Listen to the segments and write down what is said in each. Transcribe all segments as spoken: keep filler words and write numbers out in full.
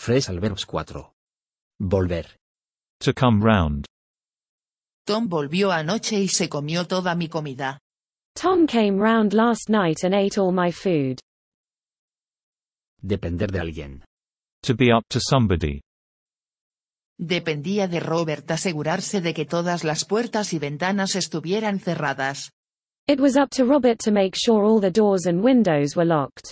Fresh Alverbs cuatro. Volver. To come round. Tom volvió anoche y se comió toda mi comida. Tom came round last night and ate all my food. Depender de alguien. To be up to somebody. Dependía de Robert asegurarse de que todas las puertas y ventanas estuvieran cerradas. It was up to Robert to make sure all the doors and windows were locked.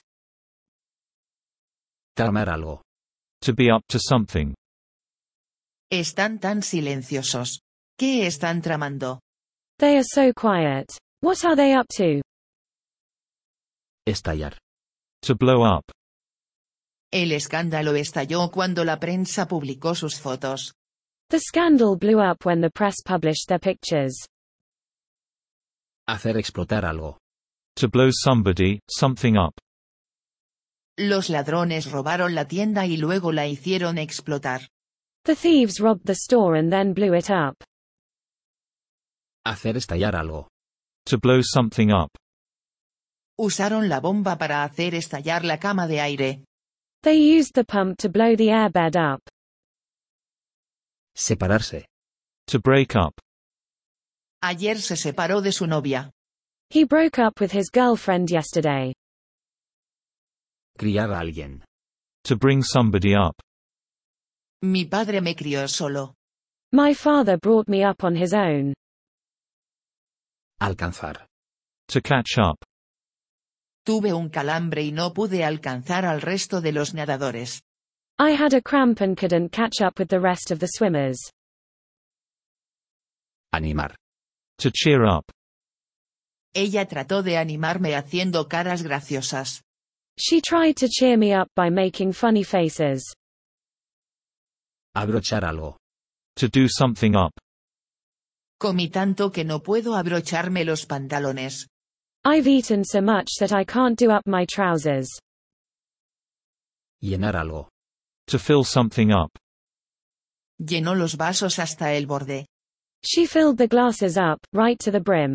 Tramar algo. To be up to something. Están tan silenciosos. ¿Qué están tramando? They are so quiet. What are they up to? Estallar. To blow up. El escándalo estalló cuando la prensa publicó sus fotos. The scandal blew up when the press published their pictures. Hacer explotar algo. To blow somebody, something up. Los ladrones robaron la tienda y luego la hicieron explotar. The thieves robbed the store and then blew it up. Hacer estallar algo. To blow something up. Usaron la bomba para hacer estallar la cama de aire. They used the pump to blow the airbed up. Separarse. To break up. Ayer se separó de su novia. He broke up with his girlfriend yesterday. Criar a alguien. To bring somebody up. Mi padre me crió solo. My father brought me up on his own. Alcanzar. To catch up. Tuve un calambre y no pude alcanzar al resto de los nadadores. I had a cramp and couldn't catch up with the rest of the swimmers. Animar. To cheer up. Ella trató de animarme haciendo caras graciosas. She tried to cheer me up by making funny faces. Abrochar algo. To do something up. Comí tanto que no puedo abrocharme los pantalones. I've eaten so much that I can't do up my trousers. Llenar algo. To fill something up. Llenó los vasos hasta el borde. She filled the glasses up, right to the brim.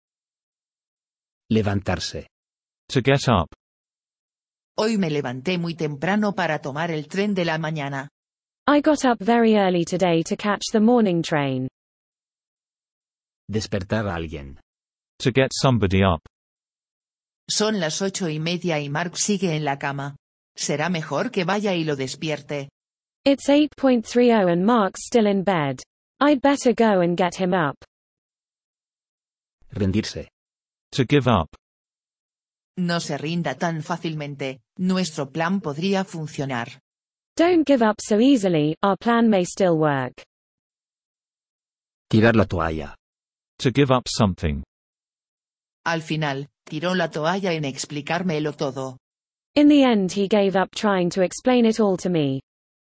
Levantarse. To get up. Hoy me levanté muy temprano para tomar el tren de la mañana. I got up very early today to catch the morning train. Despertar a alguien. To get somebody up. Son las ocho y media y Mark sigue en la cama. Será mejor que vaya y lo despierte. It's eight thirty and Mark's still in bed. I'd better go and get him up. Rendirse. To give up. No se rinda tan fácilmente, nuestro plan podría funcionar. Don't give up so easily, our plan may still work. Tirar la toalla. To give up something. Al final, tiró la toalla en explicármelo todo. In the end he gave up trying to explain it all to me.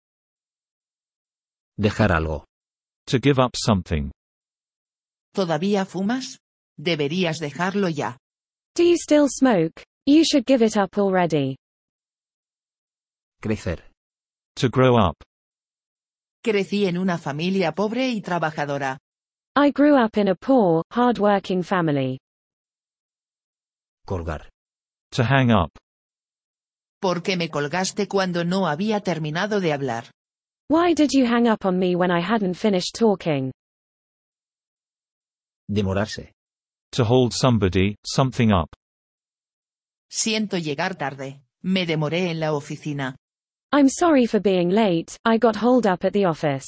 Dejar algo. To give up something. ¿Todavía fumas? Deberías dejarlo ya. Do you still smoke? You should give it up already. Crecer. To grow up. Crecí en una familia pobre y trabajadora. I grew up in a poor, hard-working family. Colgar. To hang up. ¿Por qué me colgaste cuando no había terminado de hablar? Why did you hang up on me when I hadn't finished talking? Demorarse. To hold somebody, something up. Siento llegar tarde. Me demoré en la oficina. I'm sorry for being late, I got holed up at the office.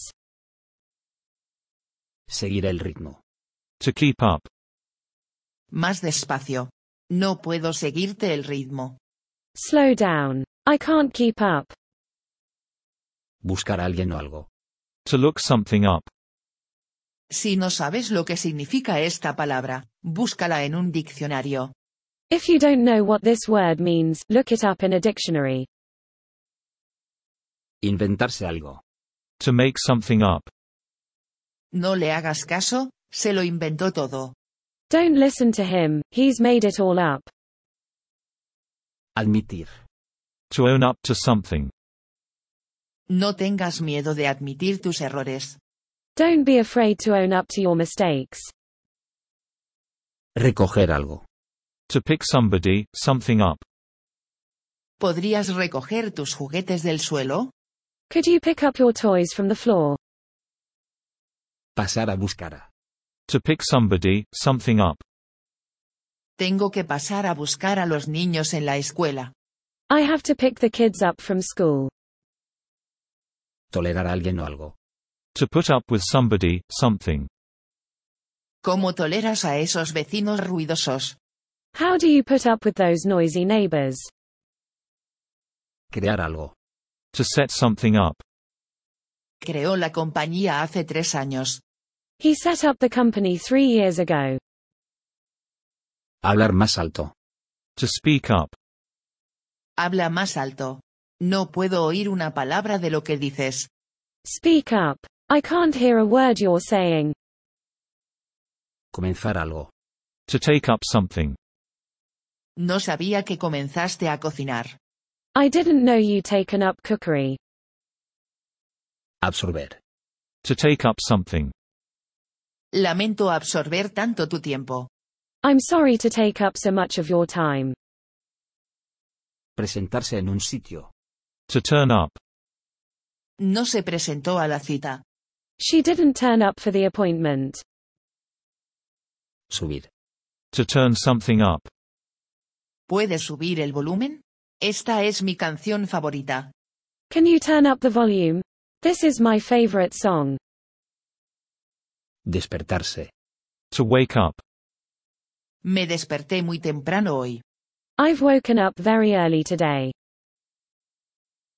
Seguir el ritmo. To keep up. Más despacio. No puedo seguirte el ritmo. Slow down. I can't keep up. Buscar a alguien o algo. To look something up. Si no sabes lo que significa esta palabra, búscala en un diccionario. If you don't know what this word means, look it up in a dictionary. Inventarse algo. To make something up. No le hagas caso, se lo inventó todo. Don't listen to him, he's made it all up. Admitir. To own up to something. No tengas miedo de admitir tus errores. Don't be afraid to own up to your mistakes. Recoger algo. To pick somebody, something up. ¿Podrías recoger tus juguetes del suelo? Could you pick up your toys from the floor? Pasar a buscar. To pick somebody, something up. Tengo que pasar a buscar a los niños en la escuela. I have to pick the kids up from school. Tolerar a alguien o algo. To put up with somebody, something. ¿Cómo toleras a esos vecinos ruidosos? How do you put up with those noisy neighbors? Crear algo. To set something up. Creó la compañía hace tres años. He set up the company three years ago. Hablar más alto. To speak up. Habla más alto. No puedo oír una palabra de lo que dices. Speak up. I can't hear a word you're saying. Comenzar algo. To take up something. No sabía que comenzaste a cocinar. I didn't know you'd taken up cookery. Absorber. To take up something. Lamento absorber tanto tu tiempo. I'm sorry to take up so much of your time. Presentarse en un sitio. To turn up. No se presentó a la cita. She didn't turn up for the appointment. Subir. To turn something up. ¿Puedes subir el volumen? Esta es mi canción favorita. Can you turn up the volume? This is my favorite song. Despertarse. To wake up. Me desperté muy temprano hoy. I've woken up very early today.